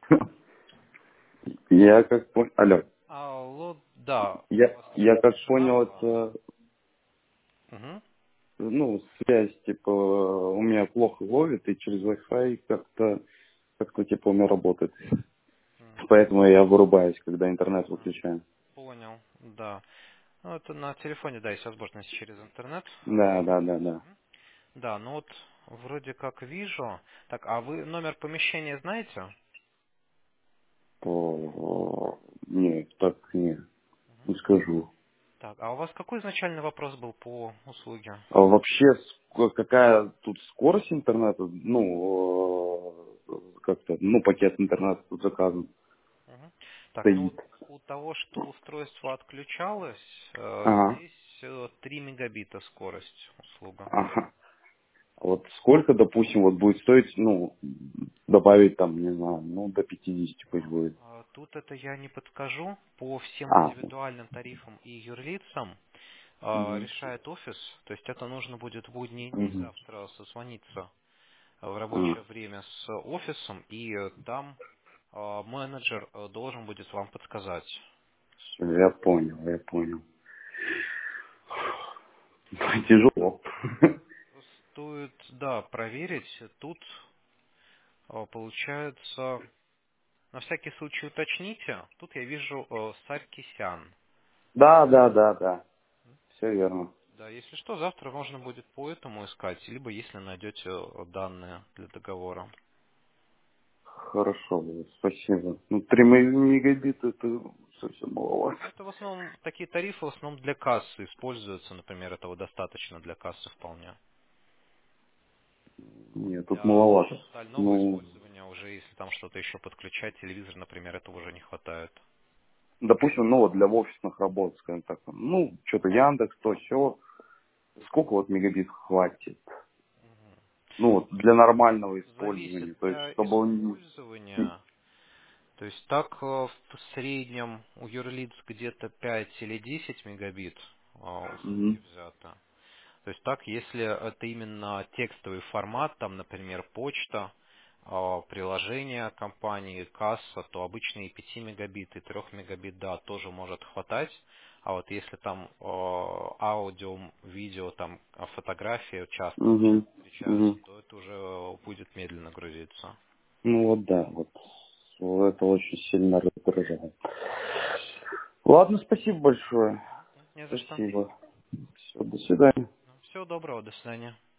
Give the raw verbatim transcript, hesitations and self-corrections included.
Я как понял... Алло. Алло, да, я Я, вас я как понял, ожидал. это, Угу. ну, связь, типа, у меня плохо ловит, и через Wi-Fi как-то, как-то, типа, у меня работает. Поэтому я вырубаюсь, когда интернет выключаю. Понял, да. Ну, это на телефоне, да, есть возможность через интернет. Да, да, да, да. Да, ну вот вроде как вижу. Так, а вы номер помещения знаете? По... Нет, так не, не скажу. Так, а у вас какой изначальный вопрос был по услуге? А вообще, ск- какая тут скорость интернета, ну, э, как-то, ну, пакет интернета тут заказан, Мгм. Так, ну стоит. вот у того, что устройство отключалось, э, Ага, здесь э, три мегабита скорость услуга. ага. Вот сколько, допустим, вот будет стоить, ну, добавить там, не знаю, ну, до пятидесяти пусть будет. А, Тут это я не подскажу. По всем А, индивидуальным тарифам и юрлицам а, угу, решает офис. То есть это нужно будет в будние дни угу. завтра созвониться в А, рабочее время с офисом, и э, там а, менеджер э, должен будет вам подсказать. всё, я понял, я понял. Тяжело. Стоит, да, проверить. Тут а, получается, на всякий случай уточните. Тут я вижу э, Саркисян. Да, да, да, да, все верно. Да, если что, завтра можно будет по этому искать, либо если найдете э, данные для договора. Хорошо, спасибо. Ну, три мегабита это совсем маловато. Ну, это в основном, такие тарифы в основном для кассы используются, например, этого достаточно для кассы вполне. Нет, тут Для маловато. остального Ну, использования уже, если там что-то еще подключать, телевизор, например, этого уже не хватает. допустим, ну вот для офисных работ, скажем так, ну, что-то Яндекс, то все. Сколько вот мегабит хватит? Ну, вот для нормального Зависит использования. То есть, для чтобы он... использования. То есть так э, в среднем у юрлиц где-то пять или десять мегабит э, услуги Мгм. взято. То есть так, если это именно текстовый формат, там, например, почта, э, приложение компании, касса, то обычно и пять мегабит, и три мегабит, да, тоже может хватать. А вот если там э, аудио, видео, там э, фотографии часто Мгм. встречаются, Мгм. то это уже будет медленно грузиться. Ну вот да, вот. Вот это очень сильно раздражает. Ладно, спасибо большое. Не за что. Спасибо. Все, до свидания. Всего доброго, до свидания.